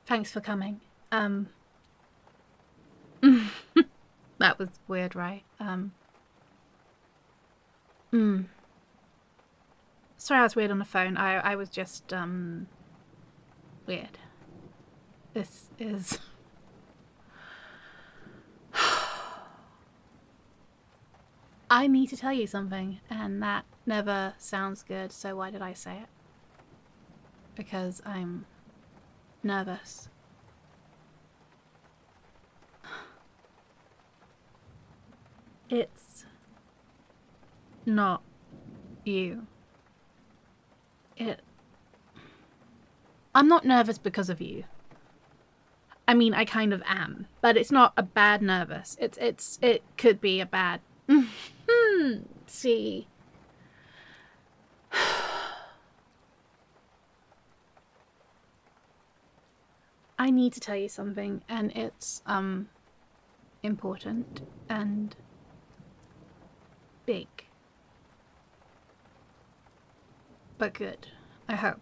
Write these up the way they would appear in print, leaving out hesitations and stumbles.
Thanks for coming. That was weird, right? Sorry I was weird on the phone. I was just, weird. This is... I need to tell you something, and that never sounds good, so why did I say it? Because I'm nervous. It's not you. I'm not nervous because of you. I mean, I kind of am, but it's not a bad nervous. It could be a bad... See. I need to tell you something, and it's, important and big. But good. I hope.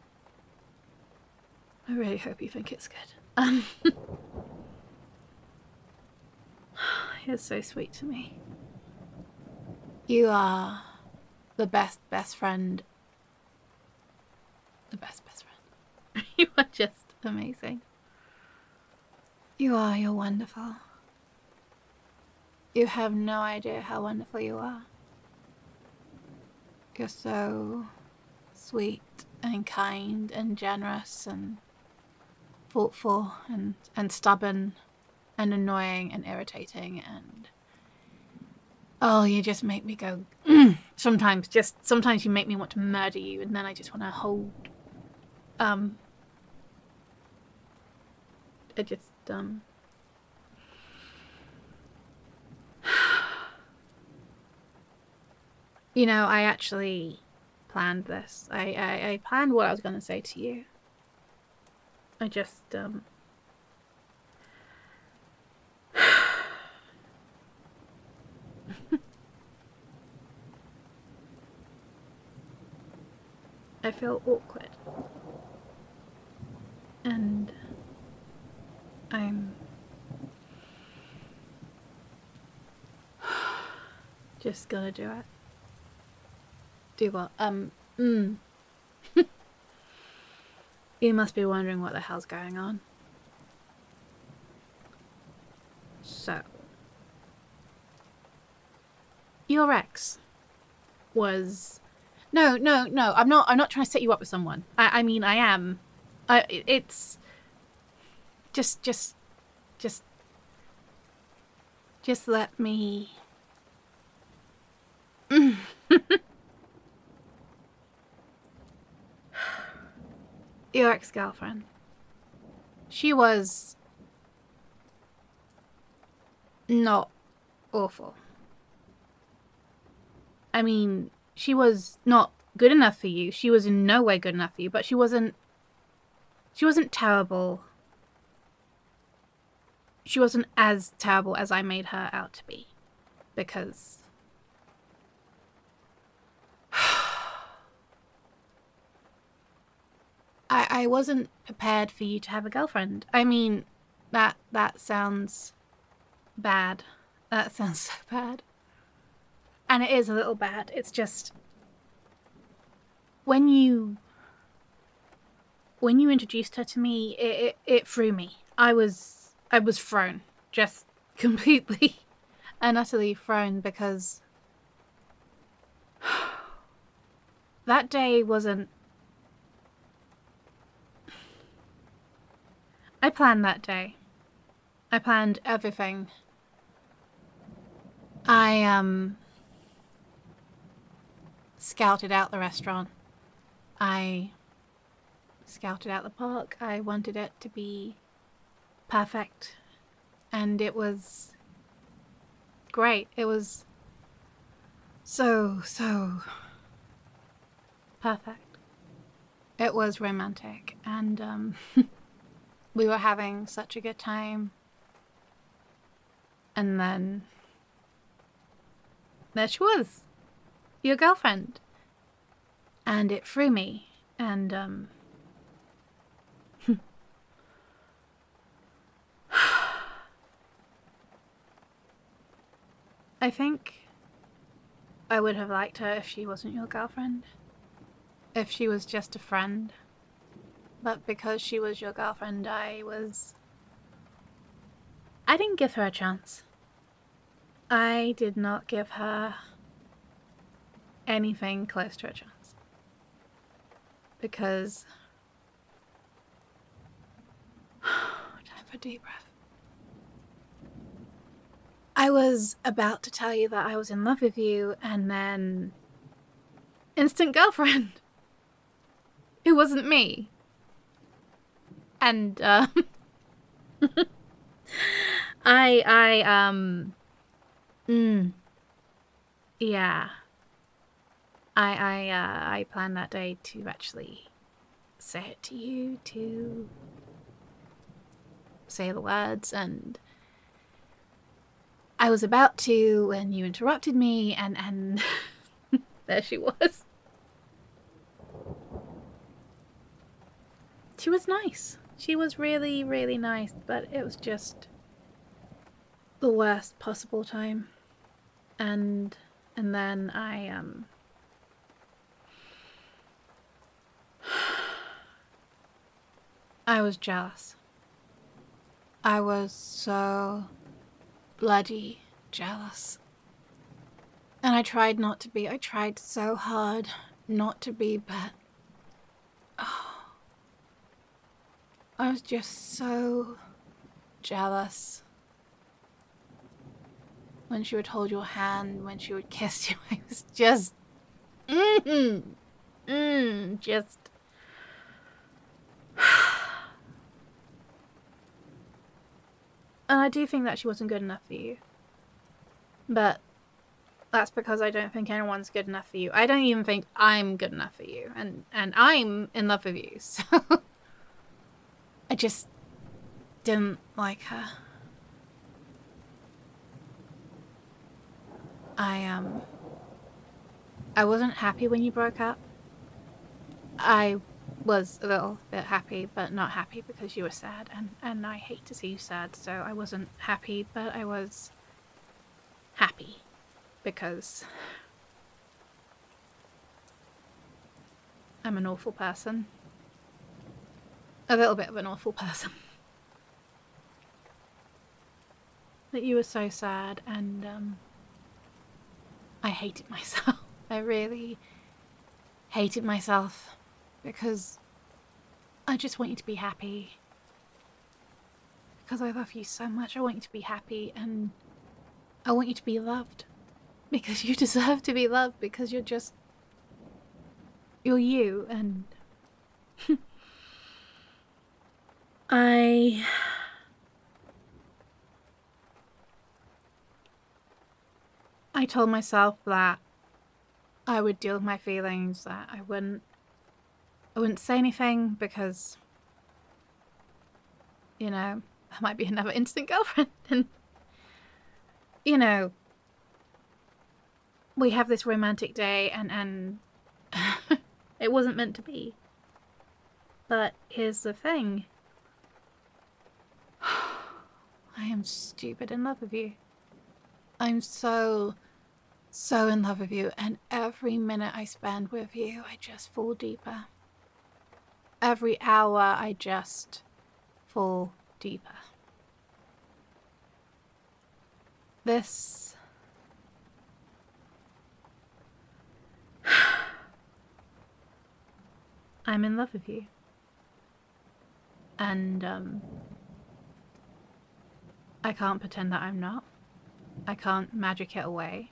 I really hope you think it's good. You're so sweet to me. You are the best friend. The best friend. You are just amazing. You're wonderful. You have no idea how wonderful you are. You're so sweet and kind and generous and thoughtful and stubborn and annoying and irritating and... Oh, you just make me go... Sometimes you make me want to murder you, and then I just want to hold... I just, You know, I actually planned this. I planned what I was going to say to you. I just, I feel awkward. And I'm just gonna do it. Do what? You must be wondering what the hell's going on. So, your ex was... No, I'm not trying to set you up with someone. I mean, I am. It's... Just let me... Your ex-girlfriend. She was... not awful. I mean, she was not good enough for you. She was in no way good enough for you, but she wasn't terrible. She wasn't as terrible as I made her out to be. Because... I wasn't prepared for you to have a girlfriend. I mean, that sounds bad. That sounds so bad. And it is a little bad. It's just... When you introduced her to me, it threw me. I was thrown. Just completely and utterly thrown, because that day wasn't... I planned that day. I planned everything. I, scouted out the restaurant. I scouted out the park. I wanted it to be perfect. And it was great. It was so perfect. It was romantic. And, we were having such a good time. And then there she was, your girlfriend. And it threw me. And I think I would have liked her if she wasn't your girlfriend. If she was just a friend. But because she was your girlfriend, I didn't give her a chance. I did not give her anything close to a chance. Because... time for a deep breath. I was about to tell you that I was in love with you, and then... instant girlfriend. It wasn't me. And, yeah. I planned that day to actually say it to you, to say the words, and I was about to when you interrupted me, and there she was. She was nice. She was really, really nice, but it was just the worst possible time. And then I was jealous. I was so bloody jealous. And I tried not to be. I tried so hard not to be, but I was just so jealous. When she would hold your hand, when she would kiss you, I was just... just... And I do think that she wasn't good enough for you. But that's because I don't think anyone's good enough for you. I don't even think I'm good enough for you. And I'm in love with you, so... I just didn't like her. I wasn't happy when you broke up. I was a little bit happy, but not happy because you were sad, and I hate to see you sad, so I wasn't happy, but I was happy because I'm an awful person. A little bit of an awful person. That you were so sad, and I hated myself. I really hated myself because I just want you to be happy. Because I love you so much. I want you to be happy, and I want you to be loved. Because you deserve to be loved, because you're you, and I told myself that I would deal with my feelings, that I wouldn't say anything because, you know, I might be another instant girlfriend, and, you know, we have this romantic day, and it wasn't meant to be. But here's the thing. I am stupid in love with you. I'm so in love with you, and every minute I spend with you, I just fall deeper. Every hour, I just fall deeper. This... I'm in love with you. And, I can't pretend that I'm not. I can't magic it away.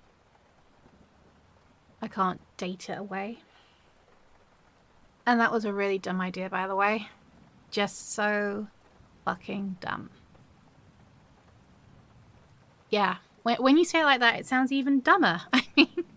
I can't date it away. And that was a really dumb idea, by the way. Just so fucking dumb. Yeah, when you say it like that, it sounds even dumber. I mean,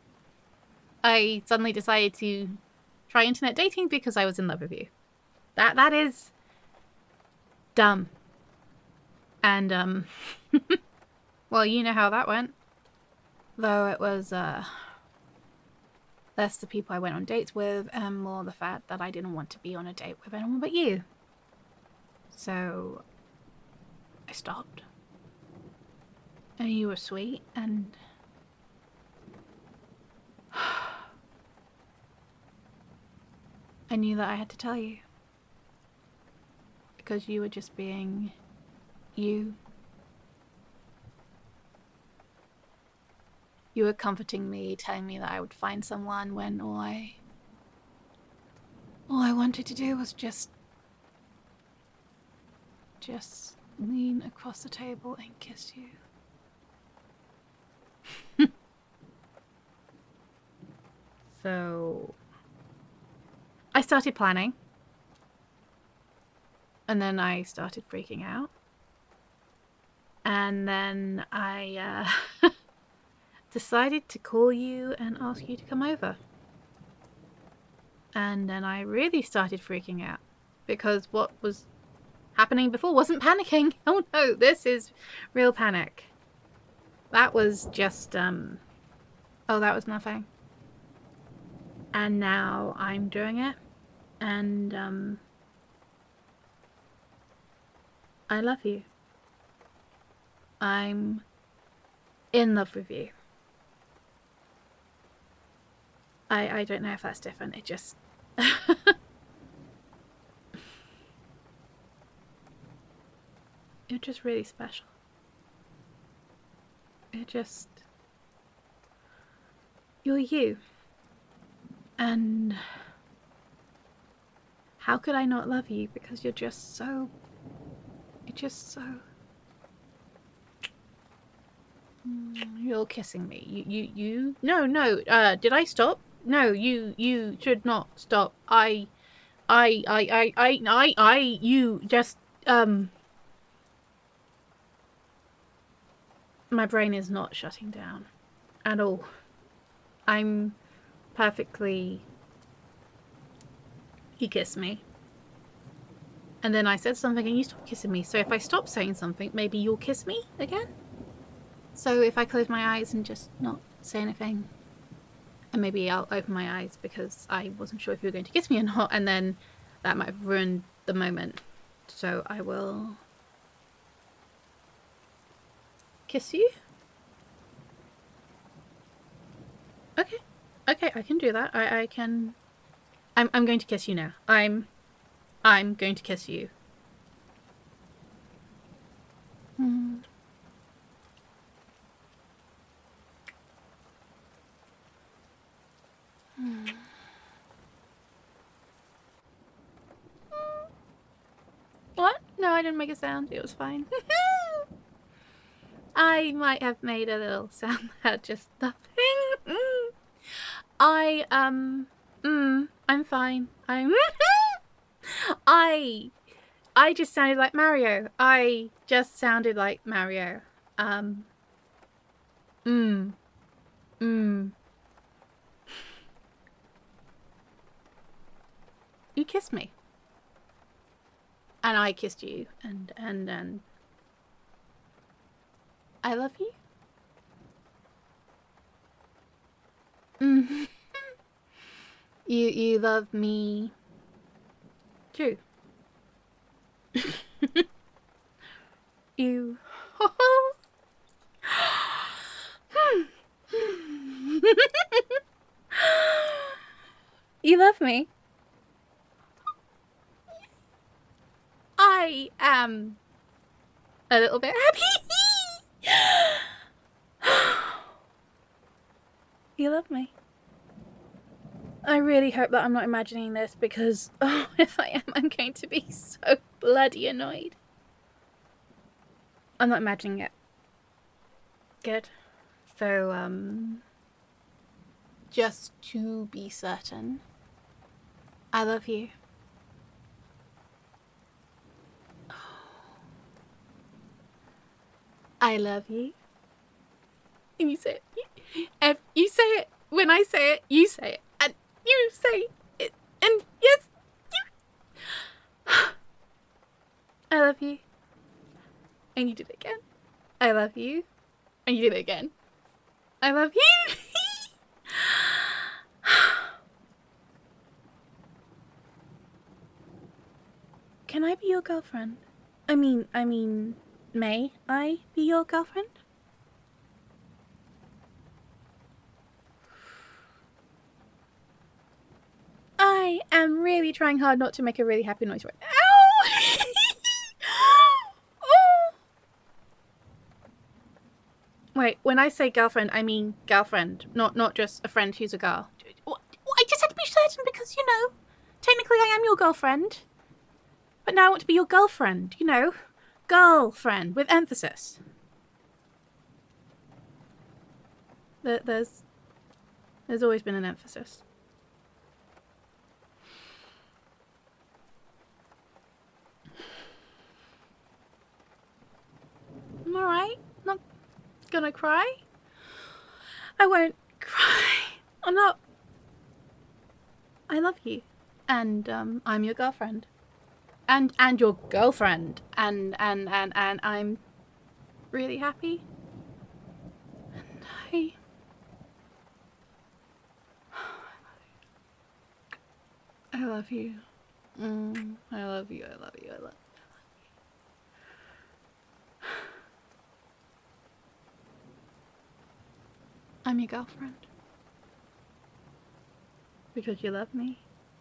I suddenly decided to try internet dating because I was in love with you. That is dumb. And, well, you know how that went. Though it was, less the people I went on dates with, and more the fact that I didn't want to be on a date with anyone but you. So I stopped. And you were sweet, and I knew that I had to tell you. Because you were just being you. You were comforting me, telling me that I would find someone when all I wanted to do was just lean across the table and kiss you. So I started planning. And then I started freaking out. And then I decided to call you and ask you to come over. And then I really started freaking out. Because what was happening before wasn't panicking. Oh no, this is real panic. That was just, oh, that was nothing. And now I'm doing it. And, I love you. I'm in love with you. I don't know if that's different. It just... You're just really special. You're you. And how could I not love you? Because you're just so... You're kissing me. You... No, did I stop? No, you should not stop. You just, my brain is not shutting down at all. I'm perfectly... You kissed me. And then I said something and you stopped kissing me. So if I stop saying something, maybe you'll kiss me again? So if I close my eyes and just not say anything, and maybe I'll open my eyes because I wasn't sure if you were going to kiss me or not, and then that might have ruined the moment. So I will kiss you. Okay, I can do that. I can... I'm going to kiss you now. I'm going to kiss you. What? No, I didn't make a sound. It was fine. I might have made a little sound out just nothing. I'm fine. I just sounded like Mario. You kissed me. And I kissed you, and I love you. You love me too. You... You love me. I am a little bit happy. You love me. I really hope that I'm not imagining this because, oh, if I am, I'm going to be so bloody annoyed. I'm not imagining it. Good. So, just to be certain, I love you. I love you. And you say it. If you say it, when I say it, you say it. And you say it. And yes, you... I love you. And you did it again. I love you. And you did it again. I love you. Can I be your girlfriend? I mean, may I be your girlfriend? I am really trying hard not to make a really happy noise right now. Ow! Oh. Wait, when I say girlfriend, I mean girlfriend, not just a friend who's a girl. I just had to be certain because, you know, technically I am your girlfriend. But now I want to be your girlfriend, you know. Girlfriend, with emphasis. There's always been an emphasis. I'm alright. Not gonna cry. I won't cry. I'm not. I love you. And I'm your girlfriend. And your girlfriend. And I'm really happy. And I love you. I love you. I love you. I love you. I'm your girlfriend. Because you love me.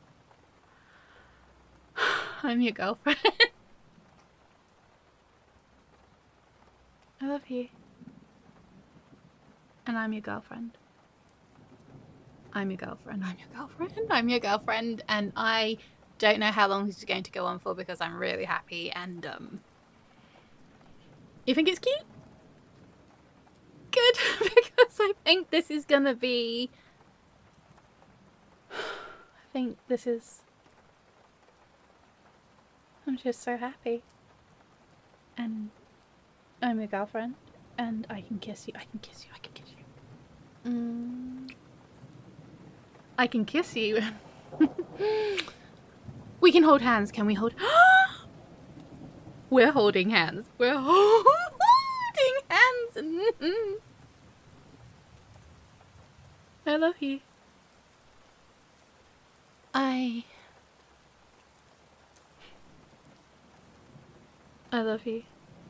I'm your girlfriend. I love you. And I'm your girlfriend. I'm your girlfriend. I'm your girlfriend. I'm your girlfriend. And I don't know how long this is going to go on for because I'm really happy and you think it's cute? Good. Because I think this is gonna be I'm just so happy. And I'm your girlfriend. And I can kiss you. I can kiss you. I can kiss you. I can kiss you. We can hold hands. Can we hold? We're holding hands. We're holding hands. I love you. I love you.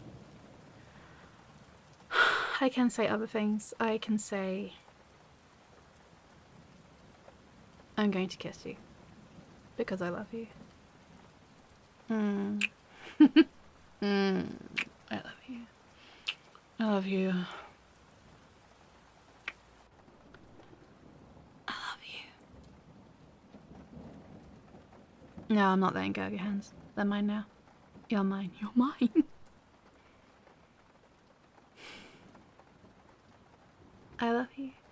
I can say other things. I can say I'm going to kiss you because I love you. I love you. I love you. I love you. No, I'm not letting go of your hands. They're mine now. You're mine. You're mine. I love you.